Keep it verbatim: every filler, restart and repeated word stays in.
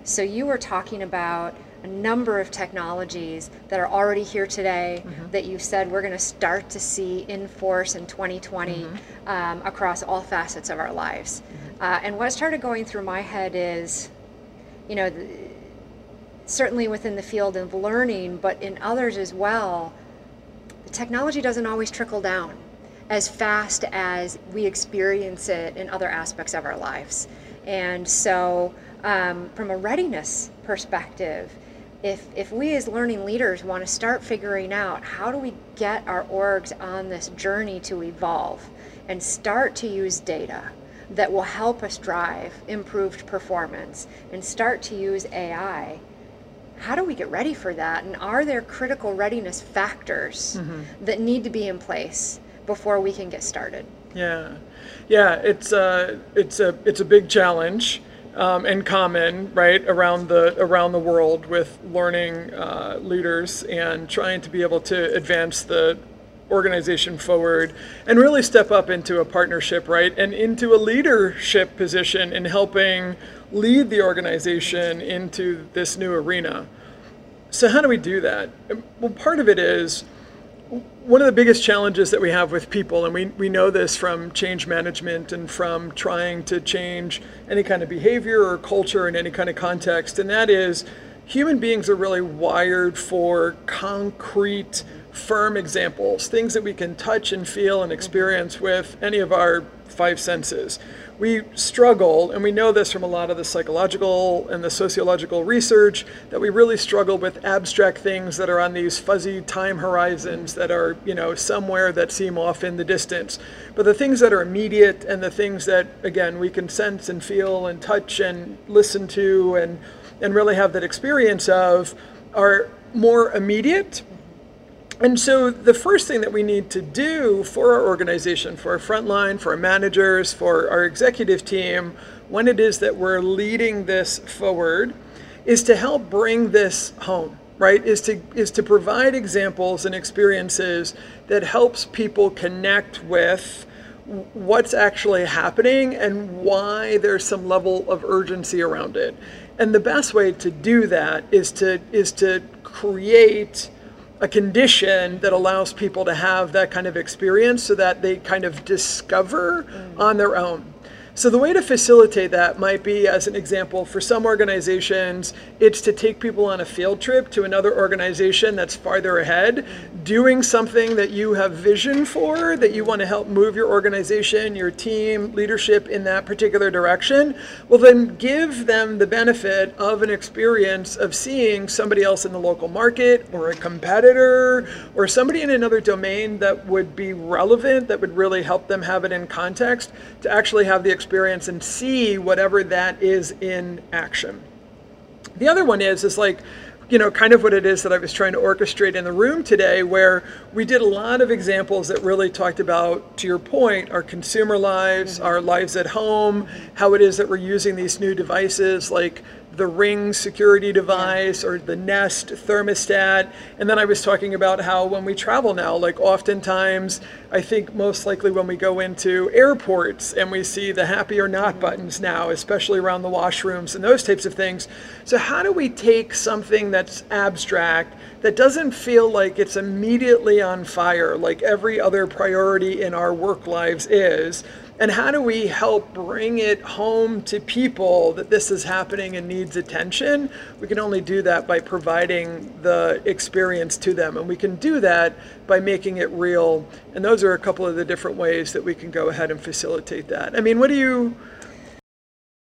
So you were talking about a number of technologies that are already here today mm-hmm. that you said we're going to start to see in force in twenty twenty mm-hmm. um, across all facets of our lives. Mm-hmm. Uh, and what started going through my head is, you know, the, certainly within the field of learning, but in others as well, the technology doesn't always trickle down as fast as we experience it in other aspects of our lives. And so um, from a readiness perspective, if, if we as learning leaders want to start figuring out how do we get our orgs on this journey to evolve and start to use data that will help us drive improved performance and start to use A I, how do we get ready for that? And are there critical readiness factors mm-hmm. that need to be in place before we can get started? Yeah, yeah, it's a it's a it's a big challenge um, and common, right, around the around the world with learning uh, leaders and trying to be able to advance the organization forward and really step up into a partnership, right, and into a leadership position in helping lead the organization into this new arena. So how do we do that? Well, part of it is one of the biggest challenges that we have with people, and we, we know this from change management and from trying to change any kind of behavior or culture in any kind of context, and that is human beings are really wired for concrete, firm examples, things that we can touch and feel and experience with any of our five senses. We struggle, and we know this from a lot of the psychological and the sociological research, that we really struggle with abstract things that are on these fuzzy time horizons that are, you know, somewhere that seem off in the distance. But the things that are immediate and the things that, again, we can sense and feel and touch and listen to and, and really have that experience of are more immediate. And so the first thing that we need to do for our organization, for our frontline, for our managers, for our executive team, when it is that we're leading this forward, is to help bring this home, right? Is to is to provide examples and experiences that helps people connect with what's actually happening and why there's some level of urgency around it. And the best way to do that is to is to create a condition that allows people to have that kind of experience so that they kind of discover mm. on their own. So the way to facilitate that might be, as an example, for some organizations, it's to take people on a field trip to another organization that's farther ahead, doing something that you have vision for, that you want to help move your organization, your team, leadership in that particular direction. Well, then give them the benefit of an experience of seeing somebody else in the local market or a competitor or somebody in another domain that would be relevant, that would really help them have it in context to actually have the experience experience and see whatever that is in action. The other one is, is like, you know, kind of what it is that I was trying to orchestrate in the room today, where we did a lot of examples that really talked about, to your point, our consumer lives, mm-hmm. our lives at home, how it is that we're using these new devices like the Ring security device or the Nest thermostat. And then I was talking about how when we travel now, like oftentimes, I think most likely when we go into airports and we see the happy or not buttons now, especially around the washrooms and those types of things. So how do we take something that's abstract, that doesn't feel like it's immediately on fire like every other priority in our work lives is, and how do we help bring it home to people that this is happening and needs attention? We can only do that by providing the experience to them. And we can do that by making it real. And those are a couple of the different ways that we can go ahead and facilitate that. I mean, what do you,